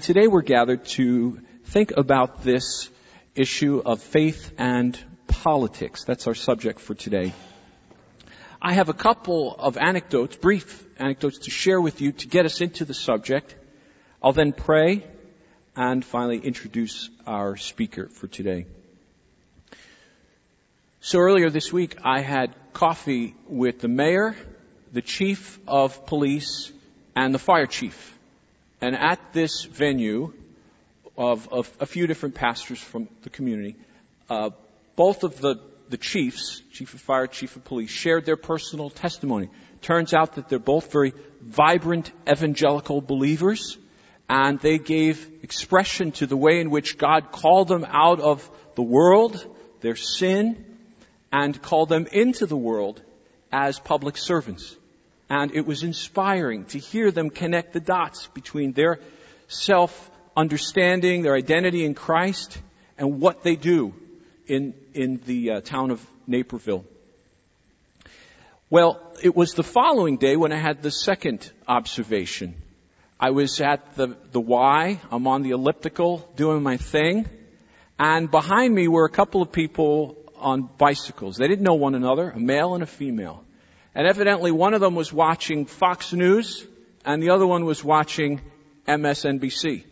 today we're gathered to think about this issue of faith and politics. That's our subject for today. I have a couple of anecdotes, brief anecdotes to share with you to get us into the subject. I'll then pray and finally introduce our speaker for today. So earlier this week, I had coffee with the mayor, the chief of police, and the fire chief. And at this venue of a few different pastors from the community, both of the chiefs, chief of fire, chief of police, shared their personal testimony. Turns out that they're both very vibrant evangelical believers, and they gave expression to the way in which God called them out of the world, their sin, and called them into the world as public servants. And it was inspiring to hear them connect the dots between their self-understanding, their identity in Christ, and what they do in the town of Naperville. Well, it was the following day when I had the second observation. I was at the Y. I'm on the elliptical doing my thing. And behind me were a couple of people on bicycles. They didn't know one another, a male and a female. And evidently one of them was watching Fox News and the other one was watching MSNBC.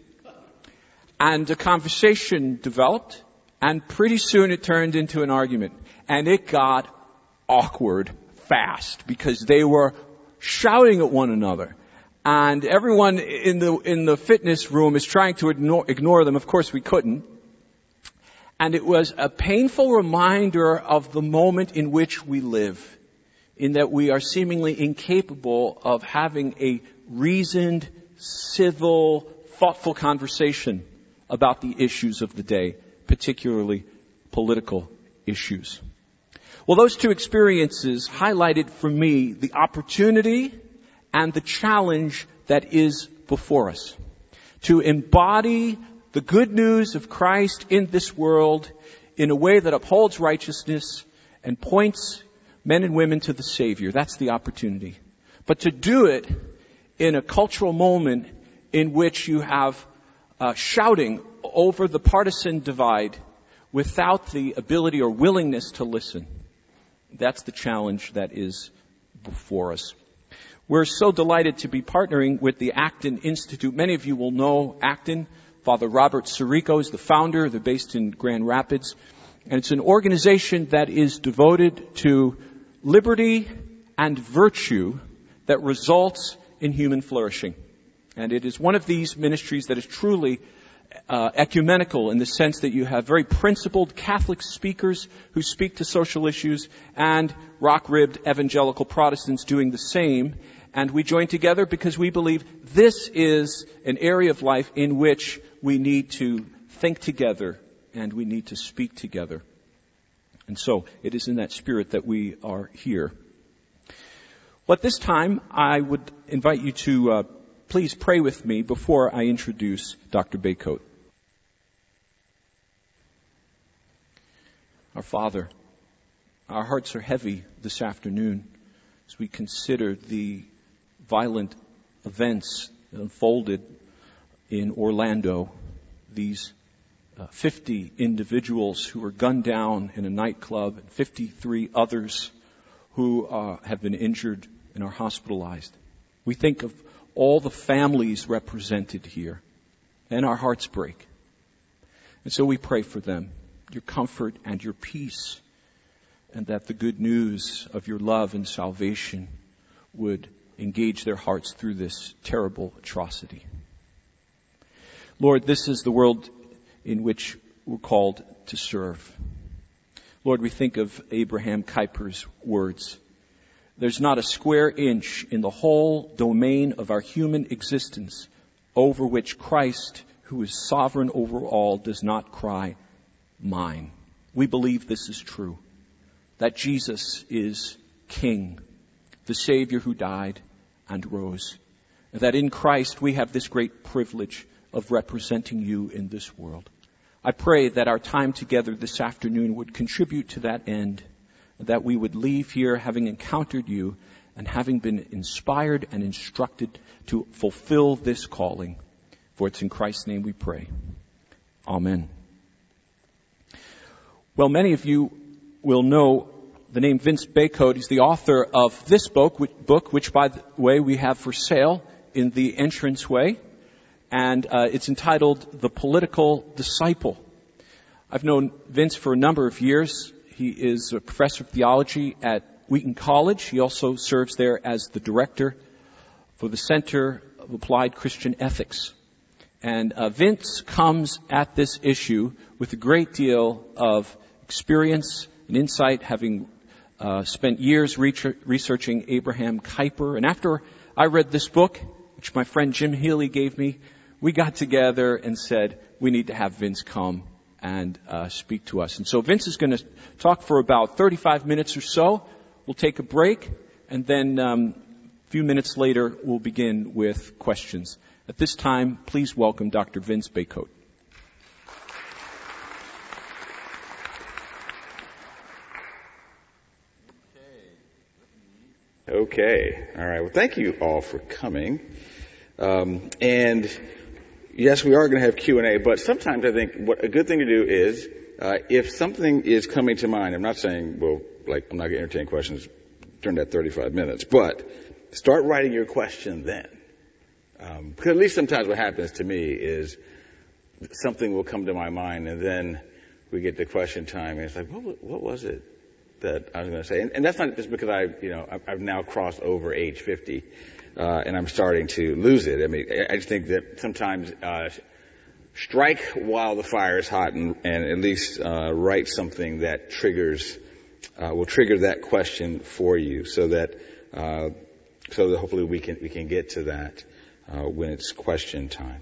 And a conversation developed, and pretty soon it turned into an argument. And it got awkward fast because they were shouting at one another. And everyone in the fitness room is trying to ignore them. Of course we couldn't. And it was a painful reminder of the moment in which we live, in that we are seemingly incapable of having a reasoned, civil, thoughtful conversation about the issues of the day, particularly political issues. Well, those two experiences highlighted for me the opportunity and the challenge that is before us to embody the good news of Christ in this world in a way that upholds righteousness and points men and women to the Savior. That's the opportunity. But to do it in a cultural moment in which you have shouting over the partisan divide without the ability or willingness to listen. That's the challenge that is before us. We're so delighted to be partnering with the Acton Institute. Many of you will know Acton. Father Robert Sirico is the founder. They're based in Grand Rapids. And it's an organization that is devoted to liberty and virtue that results in human flourishing. And it is one of these ministries that is truly ecumenical in the sense that you have very principled Catholic speakers who speak to social issues and rock-ribbed evangelical Protestants doing the same. And we join together because we believe this is an area of life in which we need to think together and we need to speak together. And so it is in that spirit that we are here. Well, at this time, I would invite you to please pray with me before I introduce Dr. Baycoat. Our Father, our hearts are heavy this afternoon as we consider the violent events that unfolded in Orlando. These 50 individuals who were gunned down in a nightclub, and 53 others who have been injured and are hospitalized. We think of all the families represented here, and our hearts break. And so we pray for them, your comfort and your peace, and that the good news of your love and salvation would engage their hearts through this terrible atrocity. Lord, this is the world in which we're called to serve. Lord, we think of Abraham Kuyper's words. There's not a square inch in the whole domain of our human existence over which Christ, who is sovereign over all, does not cry, mine. We believe this is true, that Jesus is King, the Savior who died and rose, and that in Christ we have this great privilege of representing you in this world. I pray that our time together this afternoon would contribute to that end, that we would leave here having encountered you and having been inspired and instructed to fulfill this calling. For it's in Christ's name we pray. Amen. Well, many of you will know the name Vince Baycoat. He's the author of this book, which, by the way, we have for sale in the entranceway. And it's entitled The Political Disciple. I've known Vince for a number of years. He is a professor of theology at Wheaton College. He also serves there as the director for the Center of Applied Christian Ethics. And Vince comes at this issue with a great deal of experience and insight, having spent years researching Abraham Kuyper. And after I read this book, which my friend Jim Healy gave me, we got together and said, we need to have Vince come and speak to us. And so Vince is going to talk for about 35 minutes or so. We'll take a break, and then a few minutes later, we'll begin with questions. At this time, please welcome Dr. Vince Baycoat. Okay. All right. Well, thank you all for coming. And yes, we are going to have Q&A, but sometimes I think what a good thing to do is, if something is coming to mind, I'm not saying, well, like, I'm not going to entertain questions during that 35 minutes, but start writing your question then. Because at least sometimes what happens to me is something will come to my mind, and then we get to question time, and it's like, what was it that I was going to say? And that's not just because I've now crossed over age 50, and I'm starting to lose it. I mean, I just think that sometimes strike while the fire is hot, and at least write something that will trigger that question for you, so that hopefully we can get to that when it's question time.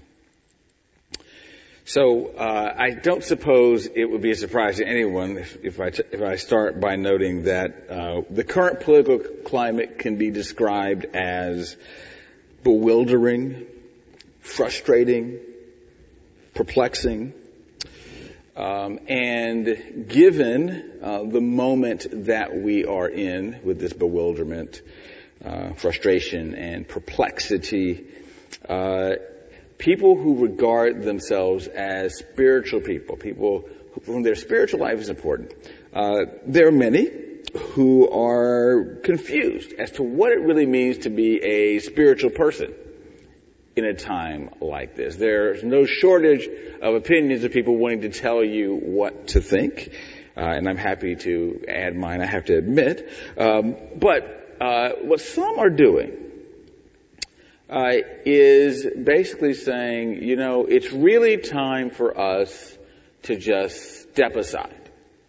So I don't suppose it would be a surprise to anyone if I start by noting that the current political climate can be described as bewildering, frustrating, perplexing, and given the moment that we are in with this bewilderment, frustration, and perplexity, people who regard themselves as spiritual people whom their spiritual life is important, there are many who are confused as to what it really means to be a spiritual person in a time like this. There's no shortage of opinions of people wanting to tell you what to think, and I'm happy to add mine, I have to admit. But what some are doing is basically saying, it's really time for us to just step aside,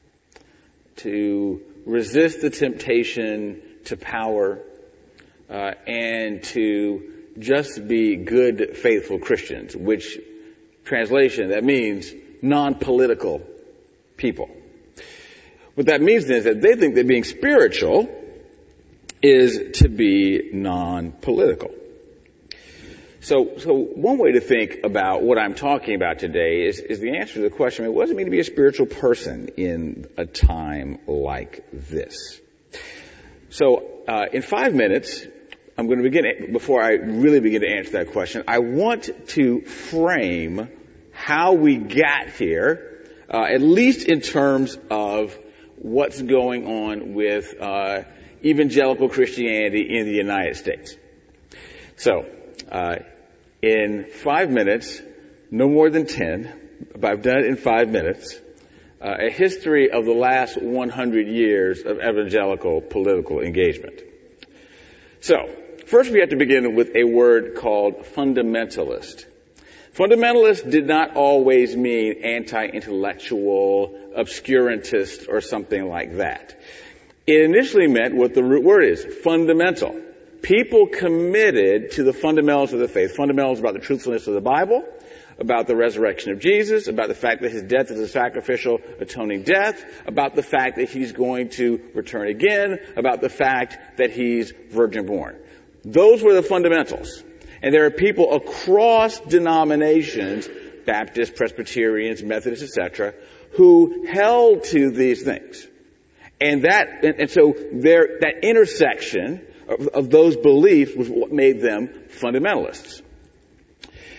to resist the temptation to power, and to just be good, faithful Christians, which translation, that means non-political people. What that means is that they think that being spiritual is to be non-political. So one way to think about what I'm talking about today is the answer to the question, what does it mean to be a spiritual person in a time like this? So in 5 minutes, I'm going to begin, before I really begin to answer that question, I want to frame how we got here, at least in terms of what's going on with evangelical Christianity in the United States. So, in 5 minutes, no more than 10, but I've done it in 5 minutes, a history of the last 100 years of evangelical political engagement. So, first we have to begin with a word called fundamentalist. Fundamentalist did not always mean anti-intellectual, obscurantist, or something like that. It initially meant what the root word is, fundamental. People committed to the fundamentals of the faith, fundamentals about the truthfulness of the Bible, about the resurrection of Jesus, about the fact that his death is a sacrificial atoning death, about the fact that he's going to return again, about the fact that he's virgin born. Those were the fundamentals. And there are people across denominations, Baptists, Presbyterians, Methodists, etc., who held to these things. And so that intersection of those beliefs was what made them fundamentalists.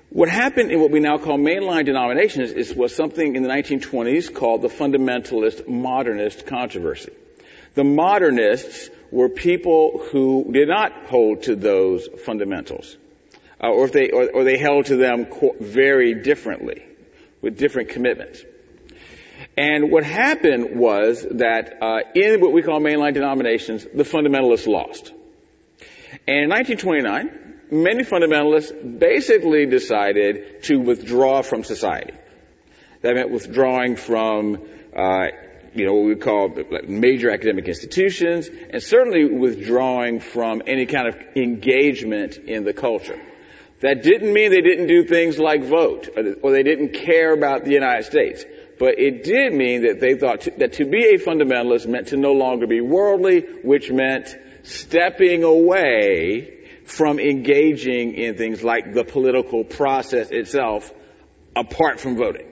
What happened in what we now call mainline denominations was something in the 1920s called the fundamentalist modernist controversy. The modernists were people who did not hold to those fundamentals, or they held to them very differently, with different commitments. And what happened was that in what we call mainline denominations, the fundamentalists lost. And in 1929, many fundamentalists basically decided to withdraw from society. That meant withdrawing from, what we call major academic institutions, and certainly withdrawing from any kind of engagement in the culture. That didn't mean they didn't do things like vote, or they didn't care about the United States. But it did mean that they thought that to be a fundamentalist meant to no longer be worldly, which meant stepping away from engaging in things like the political process itself, apart from voting.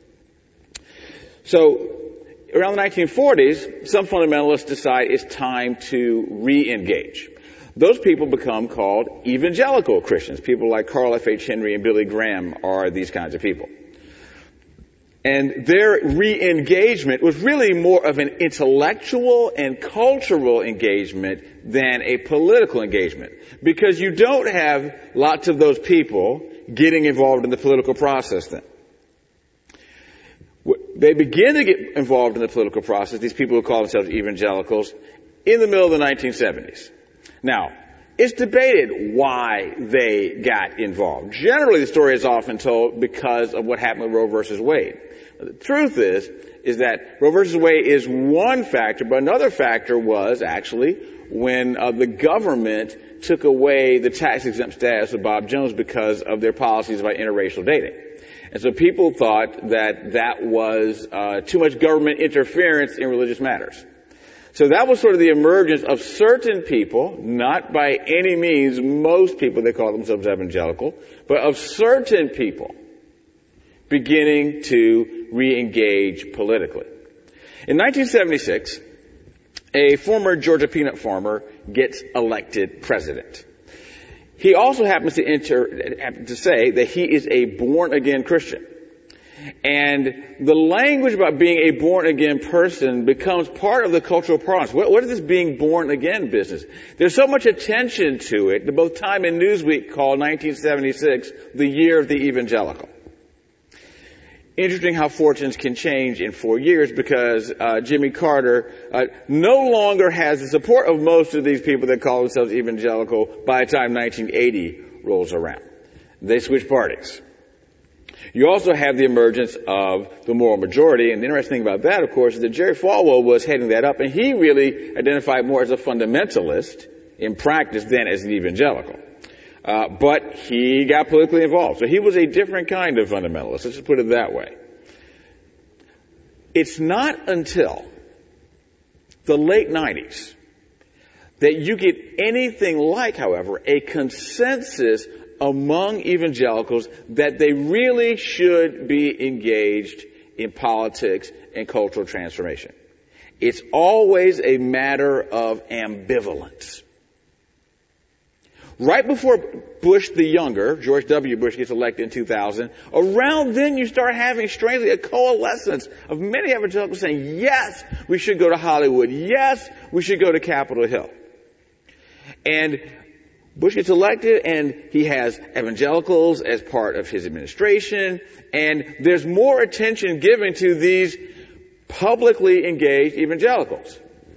So, around the 1940s, some fundamentalists decide it's time to re-engage. Those people become called evangelical Christians. People like Carl F. H. Henry and Billy Graham are these kinds of people. And their re-engagement was really more of an intellectual and cultural engagement than a political engagement. Because you don't have lots of those people getting involved in the political process then. They begin to get involved in the political process, these people who call themselves evangelicals, in the middle of the 1970s. Now, it's debated why they got involved. Generally, the story is often told because of what happened with Roe versus Wade. The truth is that Roe versus Wade is one factor, but another factor was actually when the government took away the tax-exempt status of Bob Jones because of their policies about interracial dating. And so people thought that was too much government interference in religious matters. So that was sort of the emergence of certain people, not by any means most people that call themselves evangelical, but of certain people beginning to re-engage politically. In 1976, a former Georgia peanut farmer gets elected president. He also happens to say that he is a born-again Christian. And the language about being a born-again person becomes part of the cultural parlance. What is this being born-again business? There's so much attention to it that both Time and Newsweek called 1976 the year of the evangelical. Interesting how fortunes can change in 4 years because Jimmy Carter no longer has the support of most of these people that call themselves evangelical by the time 1980 rolls around. They switch parties. You also have the emergence of the moral majority, and the interesting thing about that, of course, is that Jerry Falwell was heading that up, and he really identified more as a fundamentalist in practice than as an evangelical. But he got politically involved. So he was a different kind of fundamentalist. Let's just put it that way. It's not until the late 90s that you get anything like, however, a consensus among evangelicals that they really should be engaged in politics and cultural transformation. It's always a matter of ambivalence. Right before Bush the Younger, George W. Bush gets elected in 2000, around then you start having, strangely, a coalescence of many evangelicals saying, yes, we should go to Hollywood. Yes, we should go to Capitol Hill. And Bush gets elected, and he has evangelicals as part of his administration, and there's more attention given to these publicly engaged evangelicals.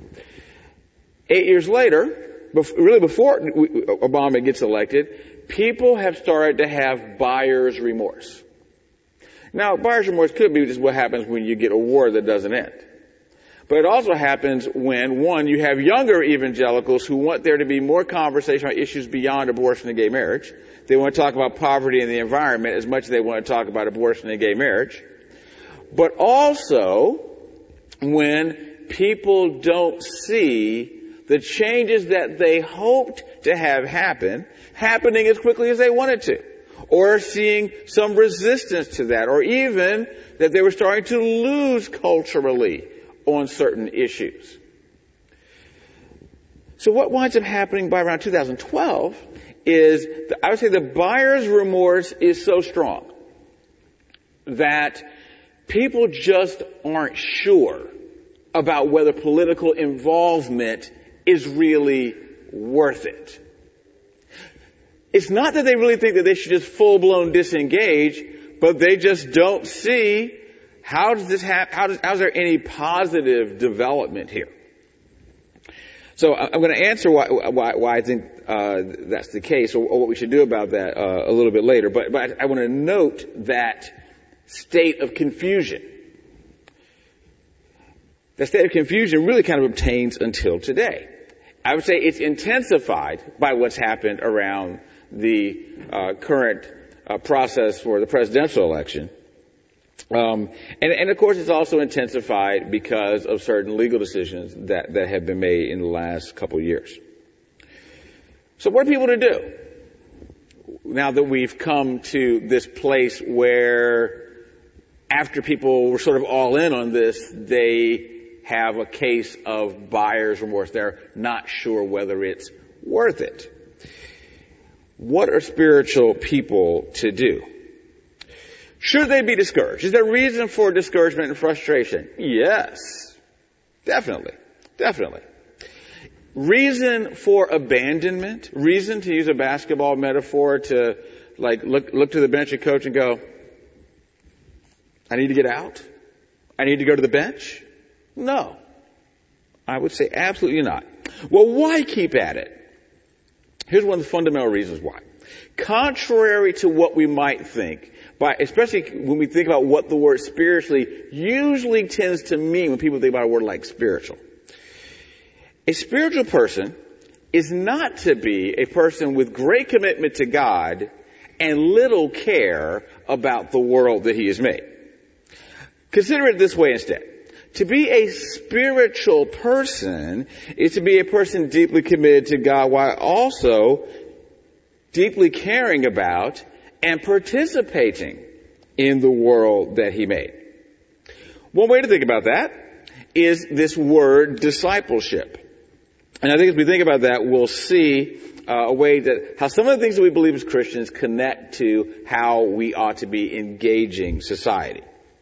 8 years later, really before Obama gets elected, people have started to have buyer's remorse. Now, buyer's remorse could be just what happens when you get a war that doesn't end. But it also happens when, one, you have younger evangelicals who want there to be more conversation on issues beyond abortion and gay marriage. They want to talk about poverty and the environment as much as they want to talk about abortion and gay marriage. But also when people don't see the changes that they hoped to have happen happening as quickly as they wanted to, or seeing some resistance to that, or even that they were starting to lose culturally on certain issues. So what winds up happening by around 2012 is, I would say the buyer's remorse is so strong that people just aren't sure about whether political involvement is really worth it. It's not that they really think that they should just full-blown disengage, but they just don't see how does this happen, how's there any positive development here? So I'm going to answer why I think that's the case, or what we should do about that a little bit later. But I want to note that state of confusion. That state of confusion really kind of obtains until today. I would say it's intensified by what's happened around the current process for the presidential election. And of course it's also intensified because of certain legal decisions that have been made in the last couple of years. So what are people to do now that we've come to this place where after people were sort of all in on this, they have a case of buyer's remorse? They're not sure whether it's worth it. What are spiritual people to do? Should they be discouraged? Is there reason for discouragement and frustration? Yes. Definitely. Definitely. Reason for abandonment? Reason, to use a basketball metaphor, to look to the bench and coach and go, I need to get out? I need to go to the bench? No. I would say absolutely not. Well, why keep at it? Here's one of the fundamental reasons why. Contrary to what we might think, especially when we think about what the word spiritually usually tends to mean when people think about a word like spiritual. A spiritual person is not to be a person with great commitment to God and little care about the world that he has made. Consider it this way instead. To be a spiritual person is to be a person deeply committed to God while also deeply caring about and participating in the world that he made. One way to think about that is this word discipleship. And I think as we think about that, we'll see a way that how some of the things that we believe as Christians connect to how we ought to be engaging society.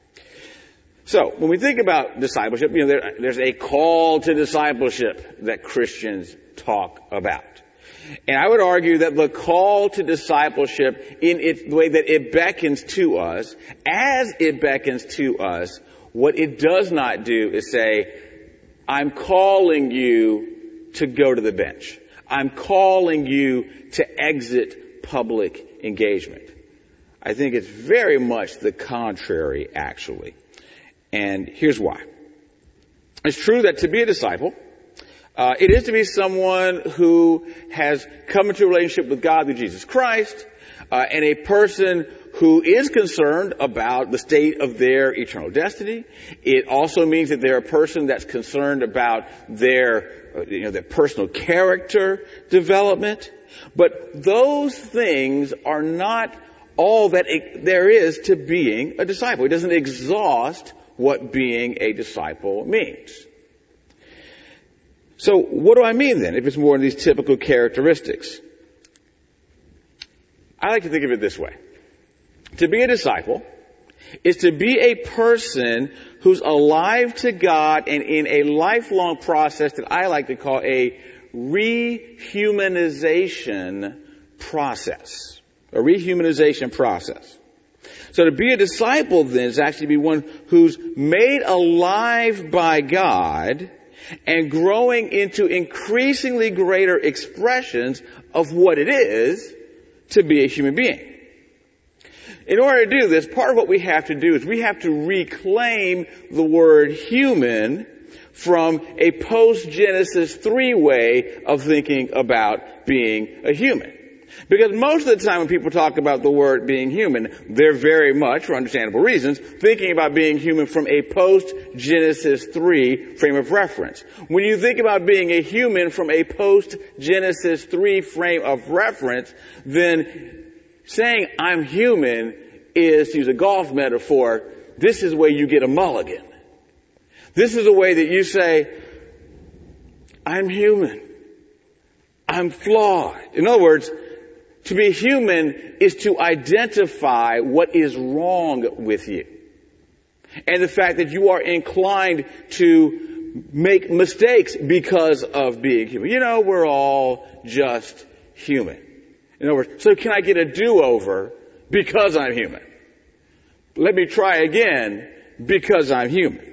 So, when we think about discipleship, there's a call to discipleship that Christians talk about. And I would argue that the call to discipleship, in the way that it beckons to us, as it beckons to us, what it does not do is say, I'm calling you to go to the bench. I'm calling you to exit public engagement. I think it's very much the contrary, actually. And here's why. It's true that to be a disciple, it is to be someone who has come into a relationship with God through Jesus Christ, and a person who is concerned about the state of their eternal destiny. It also means that they're a person that's concerned about their personal character development. But those things are not all that there is to being a disciple. It doesn't exhaust what being a disciple means. So what do I mean then, if it's more of these typical characteristics? I like to think of it this way. To be a disciple is to be a person who's alive to God and in a lifelong process that I like to call a rehumanization process. A rehumanization process. So to be a disciple then is actually to be one who's made alive by God and growing into increasingly greater expressions of what it is to be a human being. In order to do this, part of what we have to do is we have to reclaim the word human from a post-Genesis 3 way of thinking about being a human. Because most of the time when people talk about the word being human, they're very much, for understandable reasons, thinking about being human from a post-Genesis 3 frame of reference. When you think about being a human from a post-Genesis 3 frame of reference, then saying I'm human is, to use a golf metaphor, this is where you get a mulligan. This is a way that you say, I'm human. I'm flawed. In other words, To be human is to identify what is wrong with you. And the fact that you are inclined to make mistakes because of being human. You know, we're all just human. In other words, so can I get a do-over because I'm human? Let me try again because I'm human.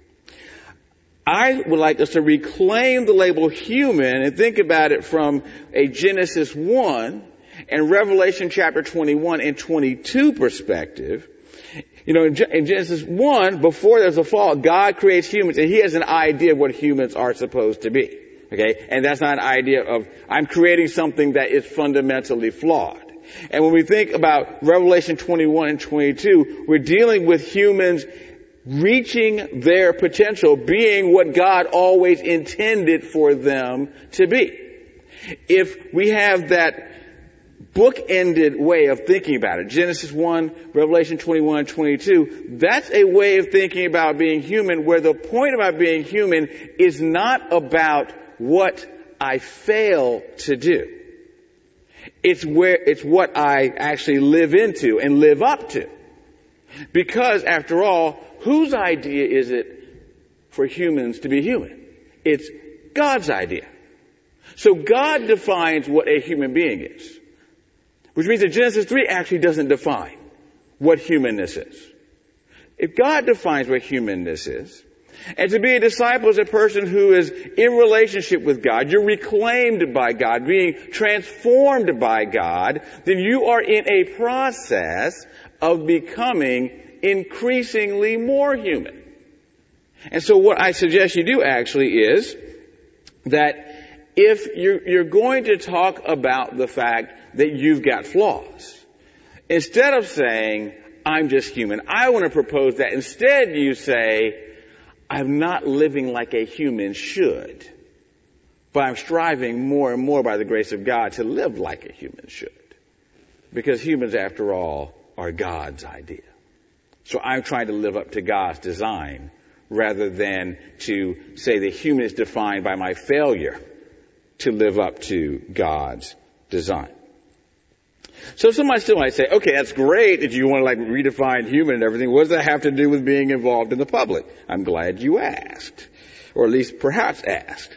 I would like us to reclaim the label human and think about it from a Genesis 1 and Revelation chapter 21 and 22 perspective. You know, in Genesis 1, before there's a fall, God creates humans and he has an idea of what humans are supposed to be. Okay? And that's not an idea of, I'm creating something that is fundamentally flawed. And when we think about Revelation 21 and 22, we're dealing with humans reaching their potential, being what God always intended for them to be. If we have that book-ended way of thinking about it, Genesis 1, Revelation 21, 22, that's a way of thinking about being human where the point about being human is not about what I fail to do. It's what I actually live into and live up to. Because after all, whose idea is it for humans to be human? It's God's idea. So God defines what a human being is. Which means that Genesis 3 actually doesn't define what humanness is. If God defines what humanness is, and to be a disciple is a person who is in relationship with God, you're reclaimed by God, being transformed by God, then you are in a process of becoming increasingly more human. And so what I suggest you do actually is that if you're going to talk about the fact that you've got flaws, instead of saying, I'm just human, I want to propose that instead you say, I'm not living like a human should, but I'm striving more and more by the grace of God to live like a human should. Because humans, after all, are God's idea. So I'm trying to live up to God's design rather than to say the human is defined by my failure to live up to God's design. So somebody still might say, okay, that's great that you want to redefine human and everything. What does that have to do with being involved in the public? I'm glad you asked. Or at least perhaps asked.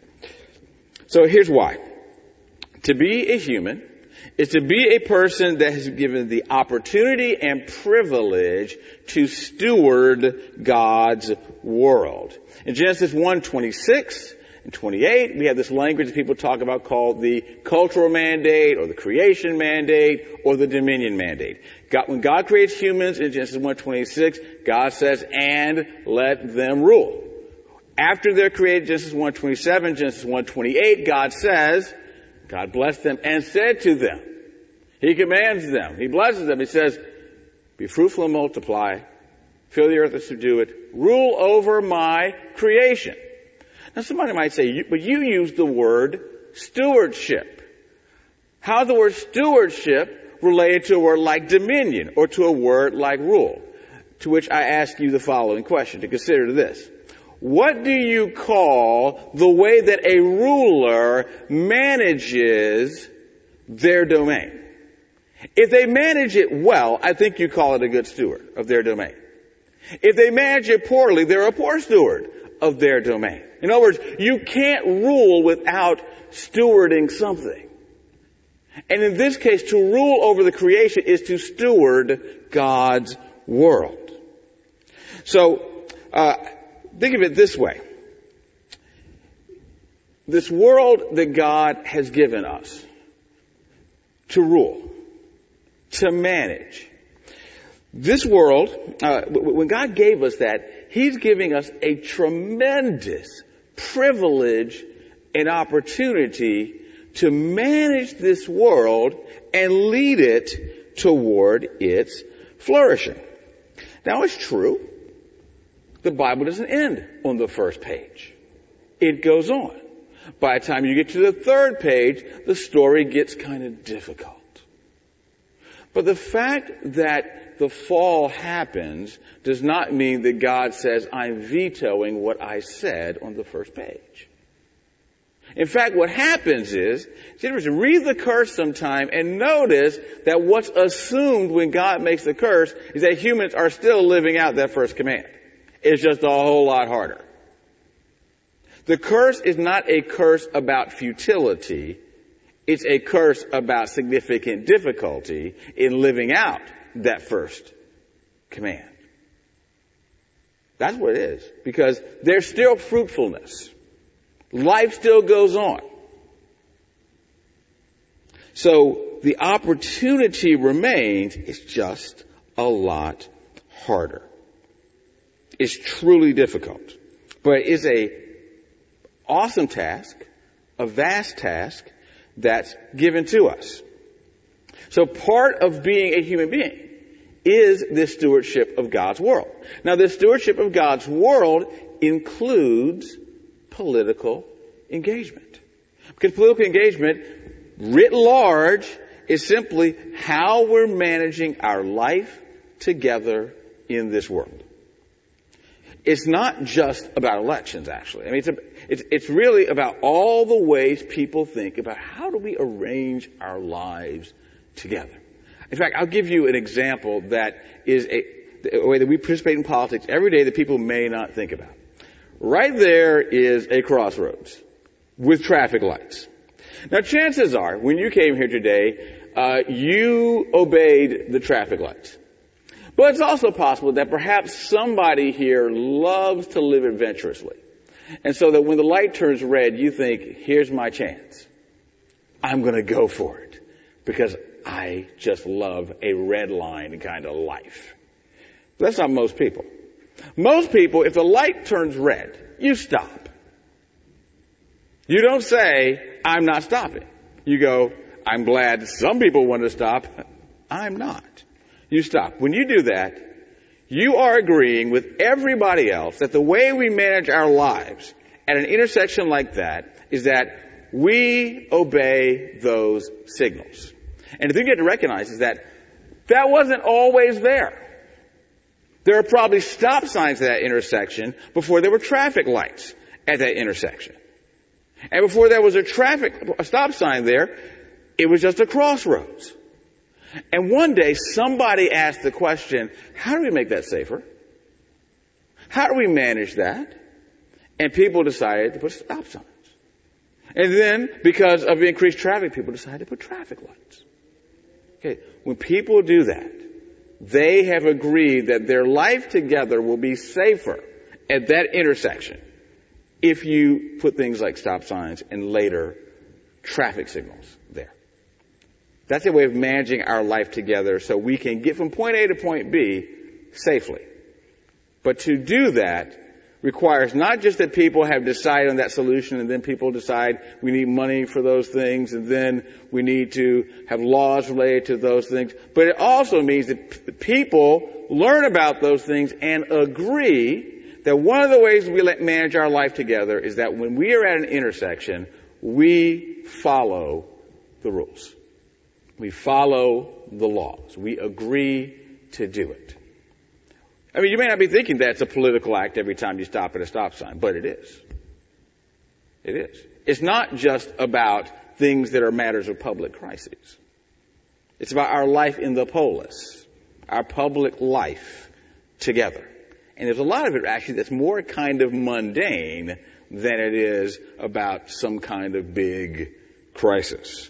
So here's why. To be a human is to be a person that has given the opportunity and privilege to steward God's world. In Genesis 1:26 and 28, we have this language that people talk about called the cultural mandate or the creation mandate or the dominion mandate. When God creates humans in Genesis 1:26, God says, and let them rule. After they're created, Genesis 1:27, Genesis 1:28, God says, God blessed them and said to them, He commands them, He blesses them, He says, be fruitful and multiply, fill the earth and subdue it, rule over my creation. Now somebody might say, but you use the word stewardship. How is the word stewardship related to a word like dominion or to a word like rule? To which I ask you the following question to consider this. What do you call the way that a ruler manages their domain? If they manage it well, I think you call it a good steward of their domain. If they manage it poorly, they're a poor steward of their domain. In other words, you can't rule without stewarding something. And in this case, to rule over the creation is to steward God's world. So, think of it this way. This world that God has given us to rule, to manage. This world, when God gave us that, He's giving us a tremendous privilege and opportunity to manage this world and lead it toward its flourishing. Now it's true. The Bible doesn't end on the first page. It goes on. By the time you get to the third page, the story gets kind of difficult. But the fact that the fall happens does not mean that God says, I'm vetoing what I said on the first page. In fact, what happens is, read the curse sometime and notice that what's assumed when God makes the curse is that humans are still living out that first command. It's just a whole lot harder. The curse is not a curse about futility. It's a curse about significant difficulty in living out that first command. That's what it is. Because there's still fruitfulness. Life still goes on. So the opportunity remains. It's just a lot harder. It's truly difficult. But it's a awesome task, a vast task that's given to us. So part of being a human being is this stewardship of God's world. Now, this stewardship of God's world includes political engagement. Because political engagement, writ large, is simply how we're managing our life together in this world. It's not just about elections, actually. I mean, it's really about all the ways people think about how do we arrange our lives together. In fact, I'll give you an example that is a way that we participate in politics every day that people may not think about. Right there is a crossroads with traffic lights. Now, chances are, when you came here today, you obeyed the traffic lights. But it's also possible that perhaps somebody here loves to live adventurously. And so that when the light turns red, you think, here's my chance. I'm going to go for it because I just love a red line kind of life. But that's not most people. Most people, if the light turns red, you stop. You don't say, I'm not stopping. You go, I'm glad some people want to stop. I'm not. You stop. When you do that, you are agreeing with everybody else that the way we manage our lives at an intersection like that is that we obey those signals. And the thing you have to recognize is that that wasn't always there. There are probably stop signs at that intersection before there were traffic lights at that intersection. And before there was a stop sign there, it was just a crossroads. And one day somebody asked the question, how do we make that safer? How do we manage that? And people decided to put stop signs. And then, because of the increased traffic, people decided to put traffic lights. Okay, when people do that, they have agreed that their life together will be safer at that intersection if you put things like stop signs and later traffic signals there. That's a way of managing our life together so we can get from point A to point B safely. But to do that requires not just that people have decided on that solution and then people decide we need money for those things and then we need to have laws related to those things, but it also means that people learn about those things and agree that one of the ways we manage our life together is that when we are at an intersection, we follow the rules. We follow the laws. We agree to do it. I mean, you may not be thinking that it's a political act every time you stop at a stop sign, but it is. It is. It's not just about things that are matters of public crises. It's about our life in the polis, our public life together. And there's a lot of it actually that's more kind of mundane than it is about some kind of big crisis.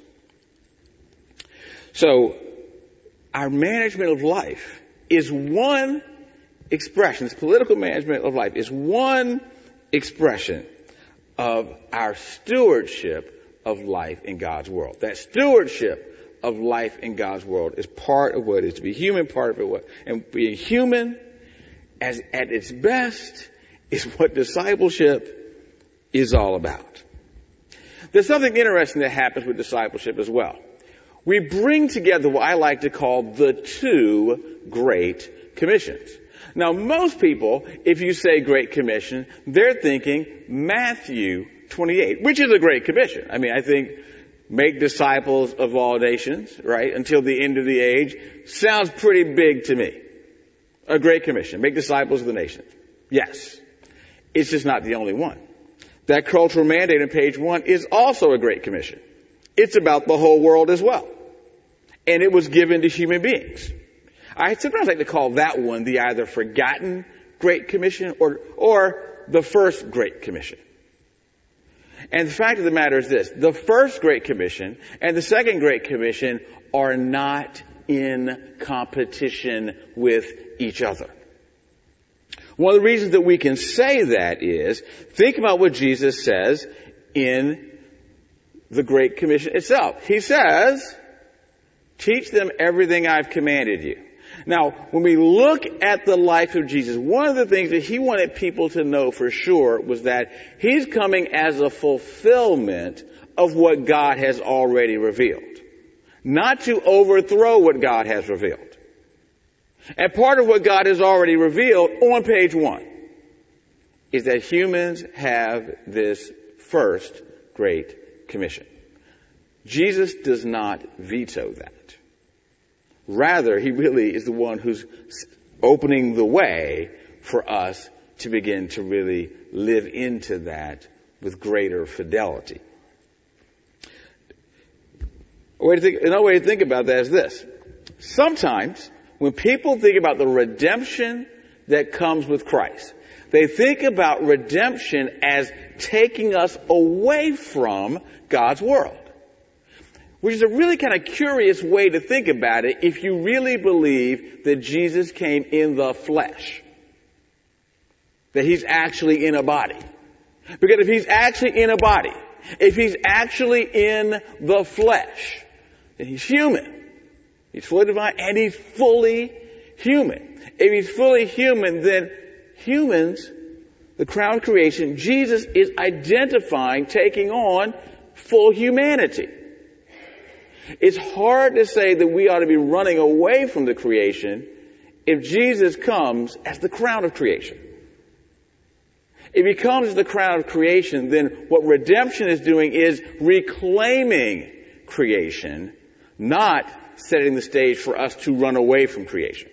So, our management of life is one expression, this political management of life is one expression of our stewardship of life in God's world. That stewardship of life in God's world is part of what it is to be human, part of it, and being human at its best is what discipleship is all about. There's something interesting that happens with discipleship as well. We bring together what I like to call the two Great Commissions. Now, most people, if you say Great Commission, they're thinking Matthew 28, which is a Great Commission. I mean, I think make disciples of all nations, right, until the end of the age, sounds pretty big to me. A Great Commission. Make disciples of the nations. Yes. It's just not the only one. That cultural mandate on page 1 is also a Great Commission. It's about the whole world as well. And it was given to human beings. I sometimes like to call that one the either forgotten Great Commission or the first Great Commission. And the fact of the matter is this: the first Great Commission and the second Great Commission are not in competition with each other. One of the reasons that we can say that is, think about what Jesus says in the Great Commission itself. He says, teach them everything I've commanded you. Now, when we look at the life of Jesus, one of the things that he wanted people to know for sure was that he's coming as a fulfillment of what God has already revealed, not to overthrow what God has revealed. And part of what God has already revealed on page 1 is that humans have this first Great Commission. Jesus does not veto that. Rather, he really is the one who's opening the way for us to begin to really live into that with greater fidelity. Another way to think about that is this. Sometimes, when people think about the redemption that comes with Christ, they think about redemption as taking us away from God's world, which is a really kind of curious way to think about it if you really believe that Jesus came in the flesh, that he's actually in a body. Because if he's actually in a body, if he's actually in the flesh, then he's human. He's fully divine and he's fully human. If he's fully human, then humans, the crown of creation, Jesus is identifying, taking on full humanity. It's hard to say that we ought to be running away from the creation if Jesus comes as the crown of creation. If he comes as the crown of creation, then what redemption is doing is reclaiming creation, not setting the stage for us to run away from creation.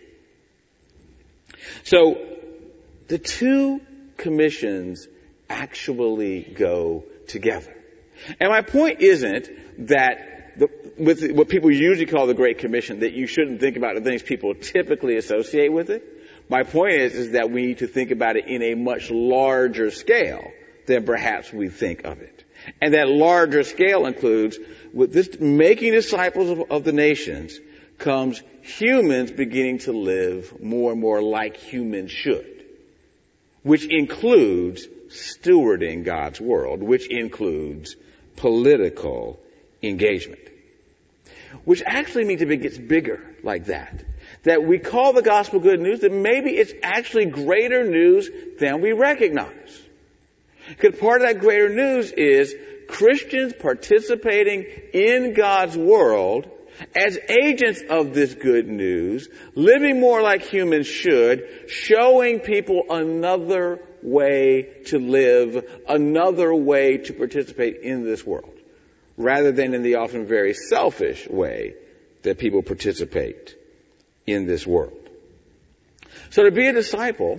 So, the two commissions actually go together. And my point isn't that with what people usually call the Great Commission, that you shouldn't think about the things people typically associate with it. My point is that we need to think about it in a much larger scale than perhaps we think of it. And that larger scale includes, with this making disciples of the nations, comes humans beginning to live more and more like humans should, which includes stewarding God's world, which includes political engagement. Which actually means if it gets bigger like that we call the gospel good news, that maybe it's actually greater news than we recognize. Because part of that greater news is Christians participating in God's world as agents of this good news, living more like humans should, showing people another way to live, another way to participate in this world, rather than in the often very selfish way that people participate in this world. So to be a disciple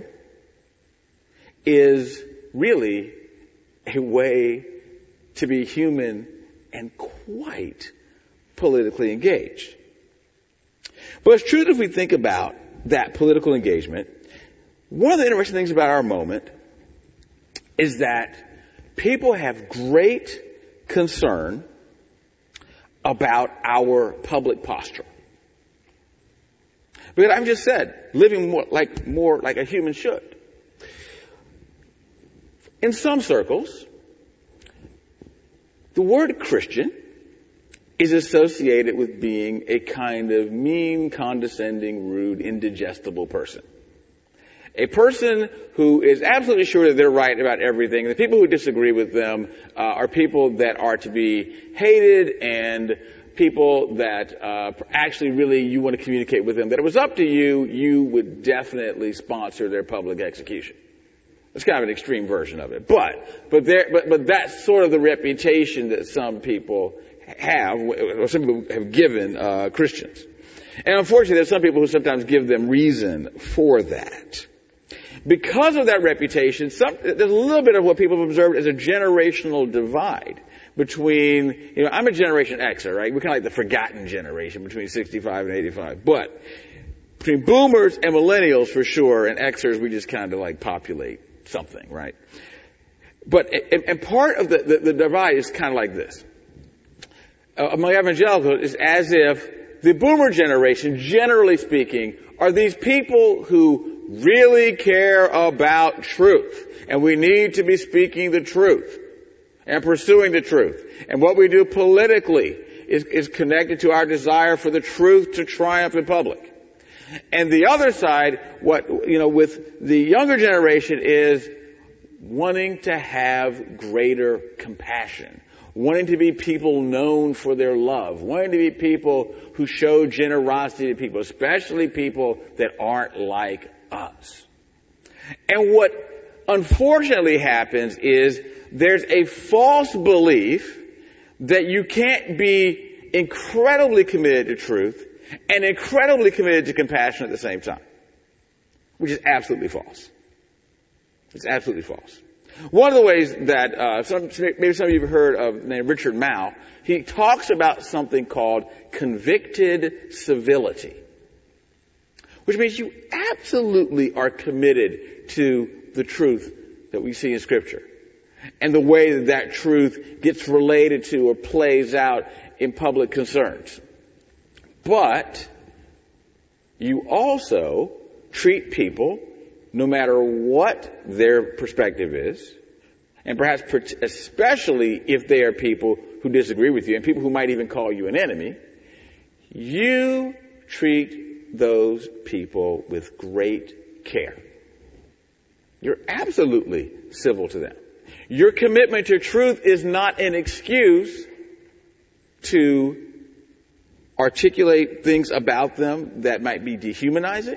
is really a way to be human and quite politically engaged. But it's true that if we think about that political engagement, one of the interesting things about our moment is that people have great concern about our public posture. Because I've just said, living more like a human should. In some circles, the word Christian is associated with being a kind of mean, condescending, rude, indigestible person. A person who is absolutely sure that they're right about everything. The people who disagree with them are people that are to be hated, and people that actually really you want to communicate with them. That it was up to you, you would definitely sponsor their public execution. It's kind of an extreme version of it. But that's sort of the reputation that some people have, or some people have given Christians. And unfortunately, there's some people who sometimes give them reason for that. Because of that reputation, there's a little bit of what people have observed as a generational divide between, I'm a Generation Xer, right? We're kind of like the forgotten generation between 65 and 85. But between boomers and millennials for sure, and Xers, we just kind of like populate something, right? But, and part of the divide is kind of like this. Among evangelicals, it's as if the boomer generation, generally speaking, are these people who really care about truth. And we need to be speaking the truth and pursuing the truth. And what we do politically is connected to our desire for the truth to triumph in public. And the other side, with the younger generation is wanting to have greater compassion, wanting to be people known for their love, wanting to be people who show generosity to people, especially people that aren't like us. And what unfortunately happens is there's a false belief that you can't be incredibly committed to truth and incredibly committed to compassion at the same time, which is absolutely false. It's absolutely false. One of the ways that maybe some of you have heard of named Richard Mouw, he talks about something called convicted civility, which means you absolutely are committed to the truth that we see in Scripture and the way that truth gets related to or plays out in public concerns. But you also treat people, no matter what their perspective is, and perhaps especially if they are people who disagree with you and people who might even call you an enemy, you treat those people with great care. You're absolutely civil to them. Your commitment to truth is not an excuse to articulate things about them that might be dehumanizing,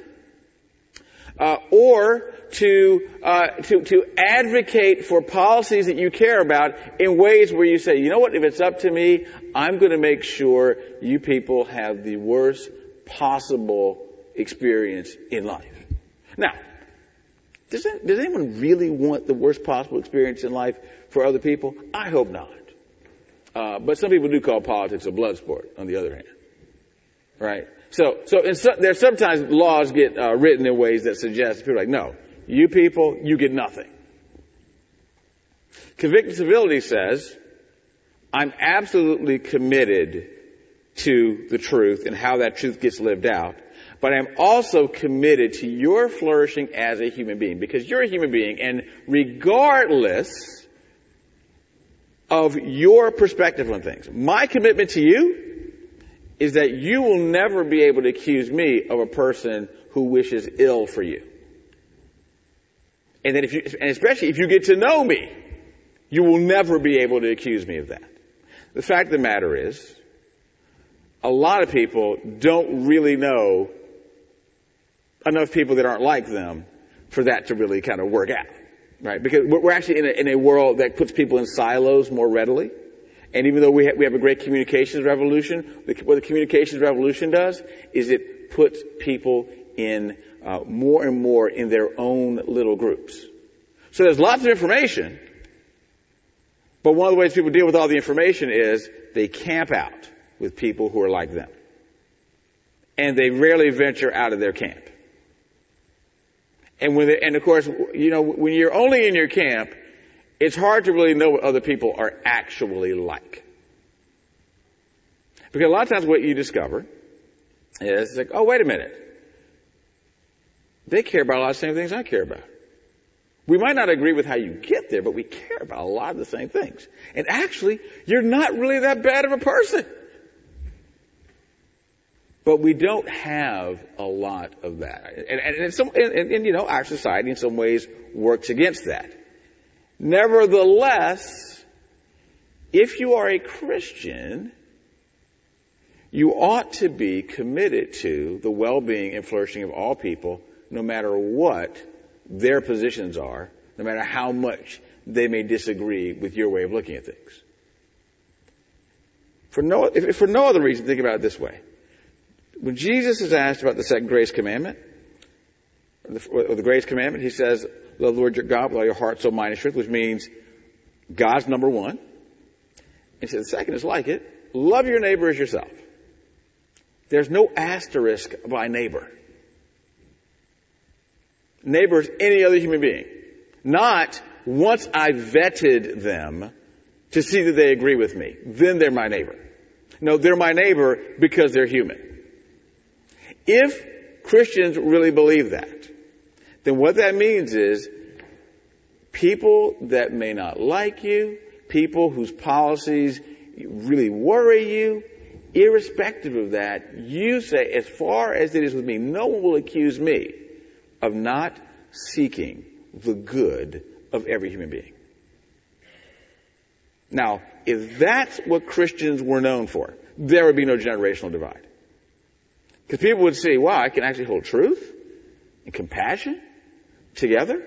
or to advocate for policies that you care about in ways where you say, you know what, if it's up to me, I'm going to make sure you people have the worst possible experience in life. Now, does anyone really want the worst possible experience in life for other people? I hope not. But some people do call politics a blood sport, on the other hand. Right? So there's sometimes laws get written in ways that suggest people are like, no, you people, you get nothing. Convicted civility says, I'm absolutely committed to the truth and how that truth gets lived out, but I'm also committed to your flourishing as a human being, because you're a human being, and regardless of your perspective on things, my commitment to you is that you will never be able to accuse me of a person who wishes ill for you. And especially if you get to know me, you will never be able to accuse me of that. The fact of the matter is, a lot of people don't really know enough people that aren't like them for that to really kind of work out, right? Because we're actually in a world that puts people in silos more readily. And even though we have a great communications revolution, what the communications revolution does is it puts people in more and more in their own little groups. So there's lots of information, but one of the ways people deal with all the information is they camp out with people who are like them. And they rarely venture out of their camp. And of course, when you're only in your camp, it's hard to really know what other people are actually like. Because a lot of times what you discover is like, oh, wait a minute. They care about a lot of the same things I care about. We might not agree with how you get there, but we care about a lot of the same things. And actually, you're not really that bad of a person. But we don't have a lot of that. And our society in some ways works against that. Nevertheless, if you are a Christian, you ought to be committed to the well-being and flourishing of all people, no matter what their positions are, no matter how much they may disagree with your way of looking at things. If for no other reason, think about it this way. When Jesus is asked about the second greatest commandment, the greatest commandment, he says, love the Lord your God with all your heart, soul, mind, and strength, which means God's number one. He said the second is like it. Love your neighbor as yourself. There's no asterisk by neighbor. Neighbor is any other human being. Not once I vetted them to see that they agree with me, then they're my neighbor. No, they're my neighbor because they're human. If Christians really believe that, then what that means is people that may not like you, people whose policies really worry you, irrespective of that, you say, as far as it is with me, no one will accuse me of not seeking the good of every human being. Now, if that's what Christians were known for, there would be no generational divide. Because people would see, wow, I can actually hold truth and compassion together.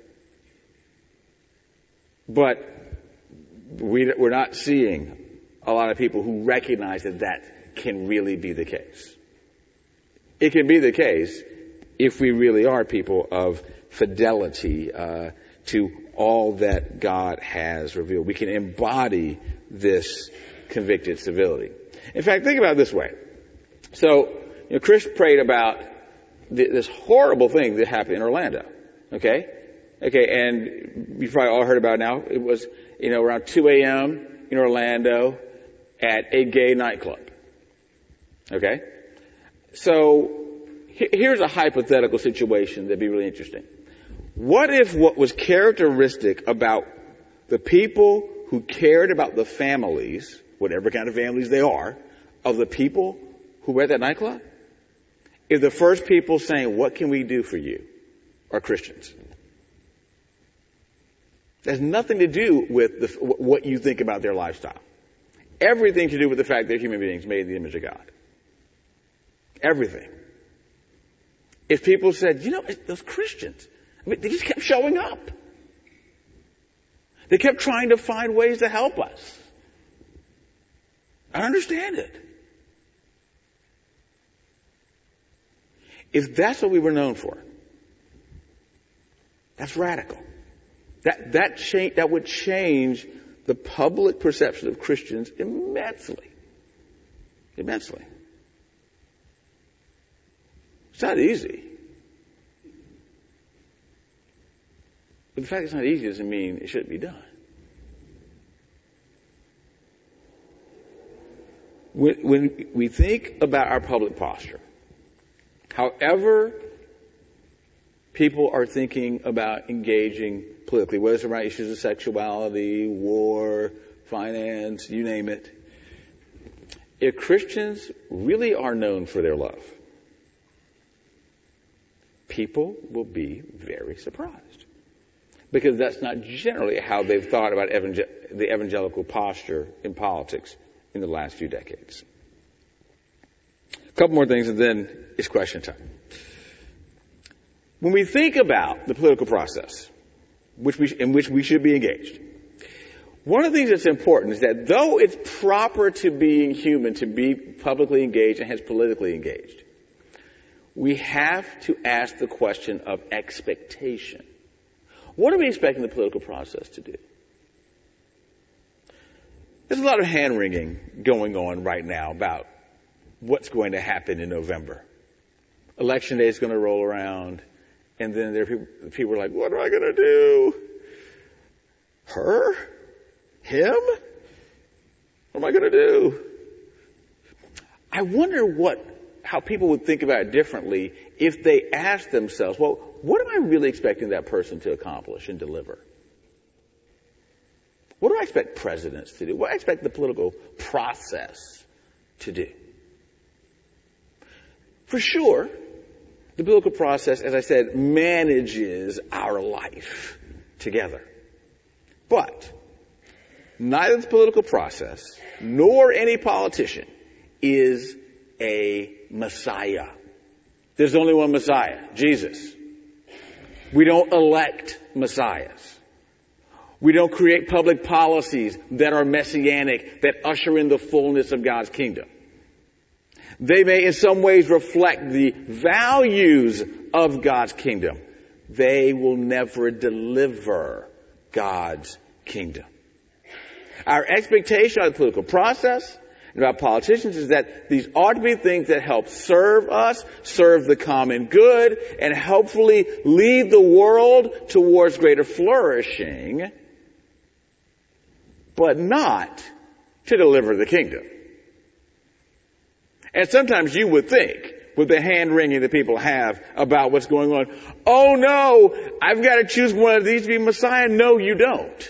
But we're not seeing a lot of people who recognize that that can really be the case. It can be the case if we really are people of fidelity to all that God has revealed. We can embody this convicted civility. In fact, think about it this way. So, Chris prayed about this horrible thing that happened in Orlando. Okay, and you've probably all heard about it now. It was, around 2 a.m. in Orlando at a gay nightclub. Okay? So, here's a hypothetical situation that'd be really interesting. What if what was characteristic about the people who cared about the families, whatever kind of families they are, of the people who were at that nightclub, if the first people saying, what can we do for you, are Christians? It has nothing to do with what you think about their lifestyle. Everything to do with the fact they're human beings made in the image of God. Everything. If people said, those Christians, they just kept showing up. They kept trying to find ways to help us. I don't understand it. If that's what we were known for, that's radical. That would change the public perception of Christians immensely. Immensely. It's not easy. But the fact it's not easy doesn't mean it shouldn't be done. When we think about our public posture, however people are thinking about engaging politically, whether it's around issues of sexuality, war, finance, you name it, if Christians really are known for their love, people will be very surprised. Because that's not generally how they've thought about the evangelical posture in politics in the last few decades. A couple more things and then it's question time. When we think about the political process in which we should be engaged, one of the things that's important is that though it's proper to being human to be publicly engaged and hence politically engaged, we have to ask the question of expectation. What are we expecting the political process to do? There's a lot of hand-wringing going on right now about what's going to happen in November. Election day is going to roll around, and then there are people are like, what am I going to do? Her? Him? What am I going to do? I wonder how people would think about it differently if they asked themselves, well, what am I really expecting that person to accomplish and deliver? What do I expect presidents to do? What do I expect the political process to do? For sure, the political process, as I said, manages our life together. But neither the political process nor any politician is a Messiah. There's only one Messiah, Jesus. We don't elect messiahs. We don't create public policies that are messianic, that usher in the fullness of God's kingdom. They may in some ways reflect the values of God's kingdom, they will never deliver God's kingdom. Our expectation of the political process and about politicians is that these ought to be things that help serve us, serve the common good, and hopefully lead the world towards greater flourishing, but not to deliver the kingdom. And sometimes you would think, with the hand-wringing that people have about what's going on, oh no, I've got to choose one of these to be Messiah. No, you don't.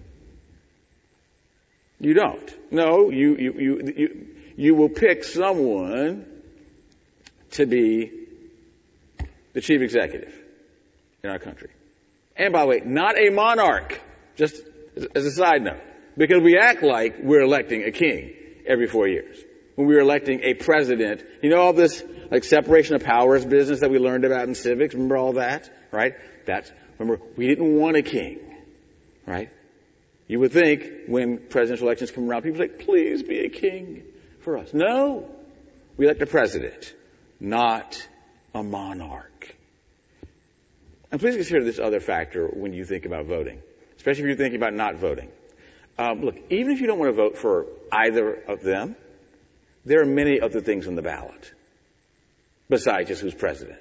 You don't. No, you will pick someone to be the chief executive in our country. And by the way, not a monarch, just as a side note, because we act like we're electing a king every 4 years. When we were electing a president, you know all this like separation of powers business that we learned about in civics? Remember all that? Right? Remember, we didn't want a king. Right? You would think when presidential elections come around, people say, please be a king for us. No. We elect a president, not a monarch. And please consider this other factor when you think about voting, especially if you're thinking about not voting. Look, even if you don't want to vote for either of them, there are many other things on the ballot besides just who's president.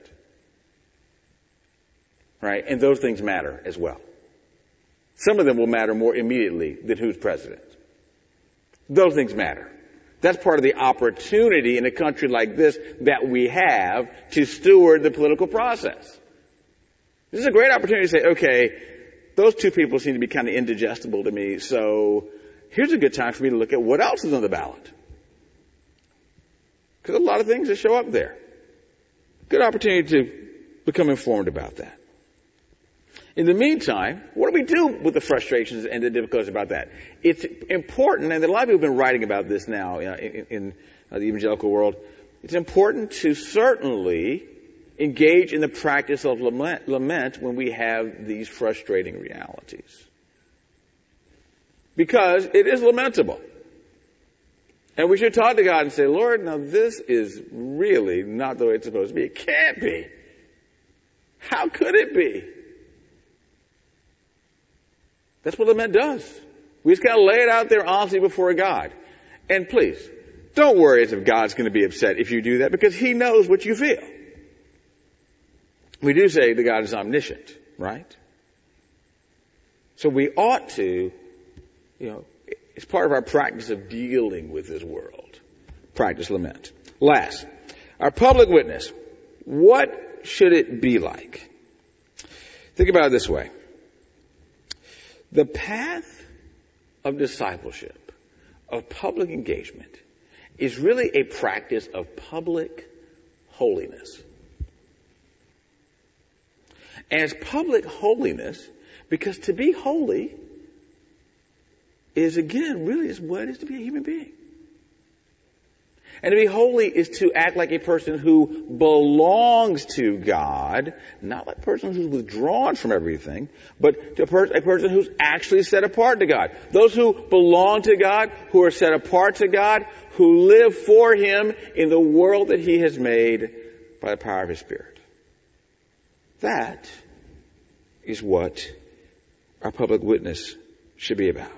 Right? And those things matter as well. Some of them will matter more immediately than who's president. Those things matter. That's part of the opportunity in a country like this that we have to steward the political process. This is a great opportunity to say, okay, those two people seem to be kind of indigestible to me, so here's a good time for me to look at what else is on the ballot. Because a lot of things that show up there. Good opportunity to become informed about that. In the meantime, what do we do with the frustrations and the difficulties about that? It's important, and a lot of people have been writing about this now in the evangelical world. It's important to certainly engage in the practice of lament when we have these frustrating realities. Because it is lamentable. And we should talk to God and say, Lord, now this is really not the way it's supposed to be. It can't be. How could it be? That's what lament does. We just kind of lay it out there honestly before God. And please, don't worry as if God's going to be upset if you do that, because He knows what you feel. We do say that God is omniscient, right? So we ought to, it's part of our practice of dealing with this world. Practice lament. Last, our public witness. What should it be like? Think about it this way. The path of discipleship, of public engagement, is really a practice of public holiness. And it's public holiness because to be holy is, again, really is what it is to be a human being. And to be holy is to act like a person who belongs to God, not like a person who's withdrawn from everything, but to a person who's actually set apart to God. Those who belong to God, who are set apart to God, who live for Him in the world that He has made by the power of His Spirit. That is what our public witness should be about.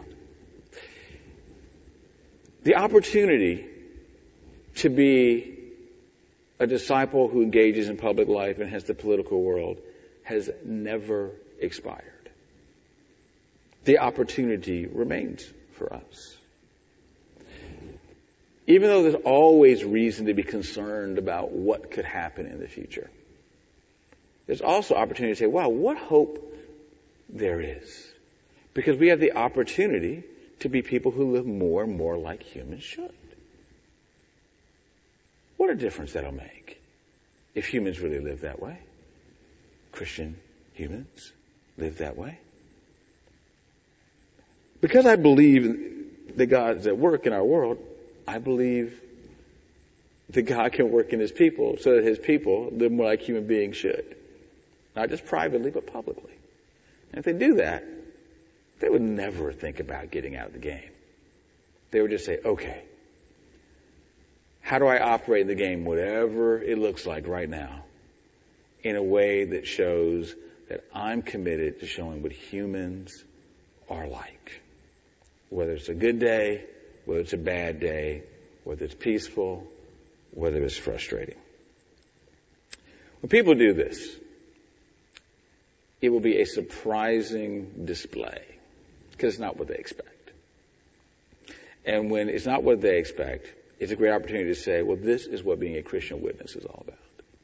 The opportunity to be a disciple who engages in public life and has the political world has never expired. The opportunity remains for us. Even though there's always reason to be concerned about what could happen in the future, there's also opportunity to say, wow, what hope there is. Because we have the opportunity to be people who live more and more like humans should. What a difference that'll make if humans really live that way. Christian humans live that way. Because I believe that God is at work in our world, I believe that God can work in His people so that His people live more like human beings should. Not just privately, but publicly. And if they do that, they would never think about getting out of the game. They would just say, okay, how do I operate the game, whatever it looks like right now, in a way that shows that I'm committed to showing what humans are like. Whether it's a good day, whether it's a bad day, whether it's peaceful, whether it's frustrating. When people do this, it will be a surprising display because it's not what they expect. And when it's not what they expect, it's a great opportunity to say, well, this is what being a Christian witness is all about.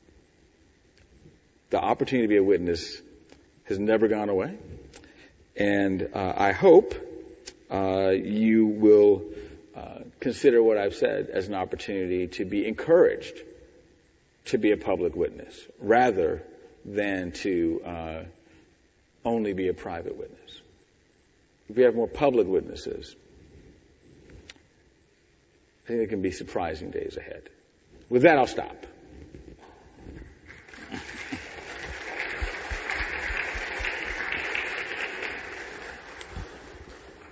The opportunity to be a witness has never gone away. And I hope you will consider what I've said as an opportunity to be encouraged to be a public witness rather than to only be a private witness. If we have more public witnesses, I think there can be surprising days ahead. With that, I'll stop.